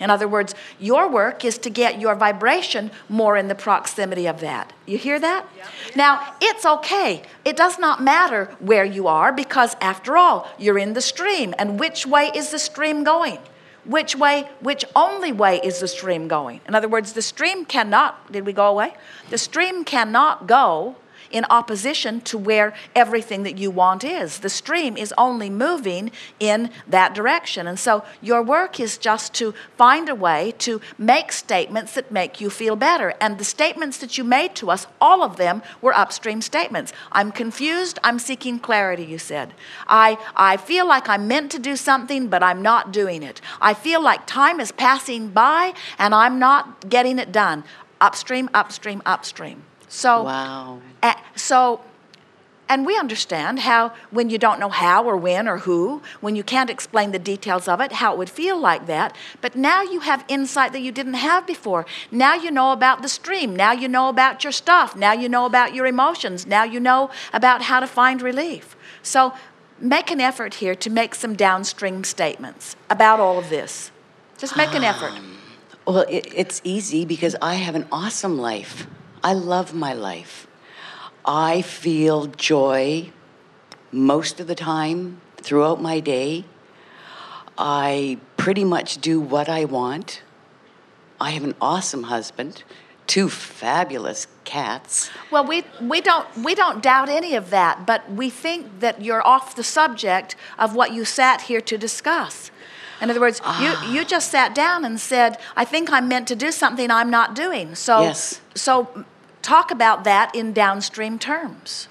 In other words, your work is to get your vibration more in the proximity of that. You hear that? Yeah. Now, it's okay. It does not matter where you are because, after all, you're in the stream. And which way is the stream going? Which only way is the stream going? In other words, the stream cannot, did we go away? The stream cannot go in opposition to where everything that you want is. The stream is only moving in that direction. And so your work is just to find a way to make statements that make you feel better. And the statements that you made to us, all of them were upstream statements. I'm confused, I'm seeking clarity, you said. I feel like I'm meant to do something, but I'm not doing it. I feel like time is passing by and I'm not getting it done. Upstream, upstream, upstream. So, wow. And we understand how when you don't know how or when or who, when you can't explain the details of it, how it would feel like that. But now you have insight that you didn't have before. Now you know about the stream. Now you know about your stuff. Now you know about your emotions. Now you know about how to find relief. So make an effort here to make some downstream statements about all of this. Just make an effort. Well, it's easy because I have an awesome life. I love my life. I feel joy most of the time throughout my day. I pretty much do what I want. I have an awesome husband, 2 fabulous cats. Well, we don't doubt any of that, but we think that you're off the subject of what you sat here to discuss. In other words, you just sat down and said, I think I'm meant to do something I'm not doing. So, yes. So talk about that in downstream terms.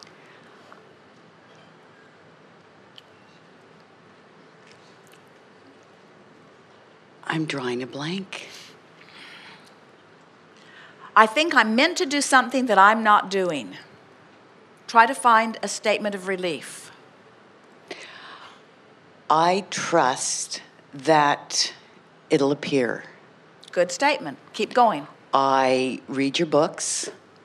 I'm drawing a blank. I think I'm meant to do something that I'm not doing. Try to find a statement of relief. I trust that it'll appear. Good statement. Keep going. I read your books.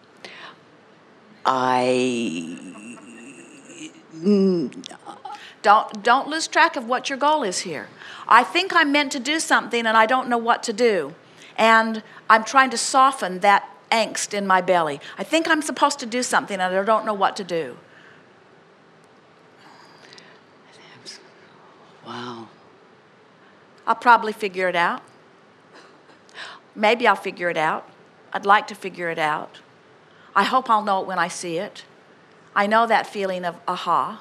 Don't lose track of what your goal is here. I think I'm meant to do something and I don't know what to do. And I'm trying to soften that angst in my belly. I think I'm supposed to do something and I don't know what to do. Wow. I'll probably figure it out. Maybe I'll figure it out. I'd like to figure it out. I hope I'll know it when I see it. I know that feeling of aha.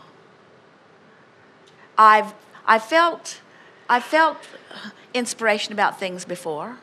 I've felt inspiration about things before.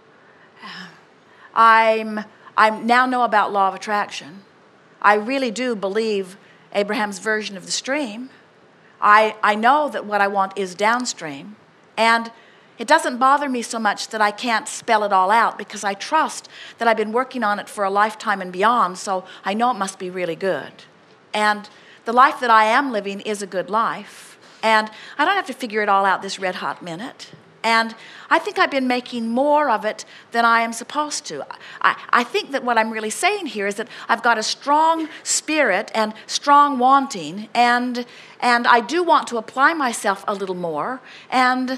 I now know about law of attraction. I really do believe Abraham's version of the stream. I know that what I want is downstream, and it doesn't bother me so much that I can't spell it all out because I trust that I've been working on it for a lifetime and beyond, so I know it must be really good. And the life that I am living is a good life, and I don't have to figure it all out this red hot minute. And I think I've been making more of it than I am supposed to. I think that what I'm really saying here is that I've got a strong spirit and strong wanting, and I do want to apply myself a little more, and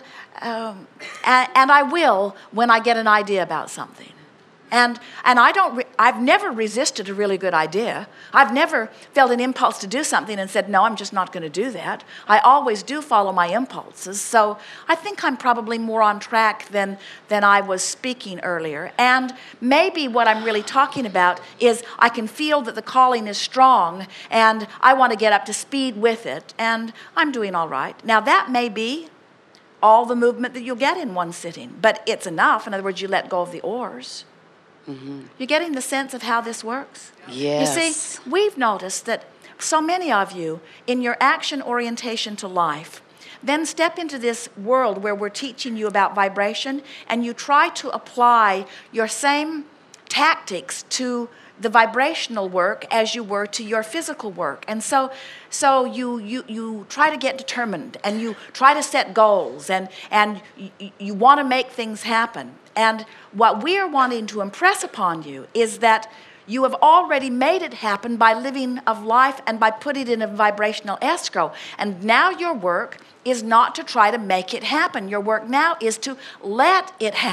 I will when I get an idea about something. And I've never resisted a really good idea. I've never felt an impulse to do something and said, no, I'm just not going to do that. I always do follow my impulses. So I think I'm probably more on track than I was speaking earlier. And maybe what I'm really talking about is I can feel that the calling is strong and I want to get up to speed with it. And I'm doing all right. Now that may be all the movement that you'll get in one sitting, but it's enough. In other words, you let go of the oars. Mm-hmm. You're getting the sense of how this works? Yes. You see, we've noticed that so many of you, in your action orientation to life, then step into this world where we're teaching you about vibration, and you try to apply your same tactics to the vibrational work as you were to your physical work. And so you try to get determined, and you try to set goals, and you want to make things happen. And what we are wanting to impress upon you is that you have already made it happen by living of life and by putting it in a vibrational escrow. And now your work is not to try to make it happen. Your work now is to let it happen.